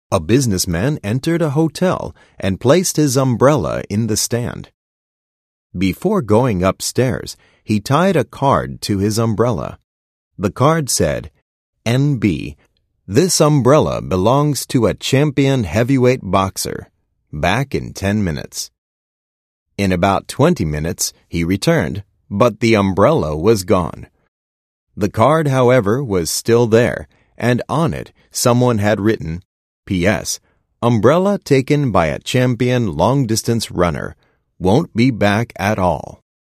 A businessman entered a hotel and placed his umbrella in the stand. Before going upstairs, he tied a card to his umbrella. The card said, NB, this umbrella belongs to a champion heavyweight boxer. Back in 10 minutes. In about 20 minutes, he returned, but the umbrella was gone. The card, however, was still there, and on it someone had written, P.S. Umbrella taken by a champion long-distance runner. Won't be back at all.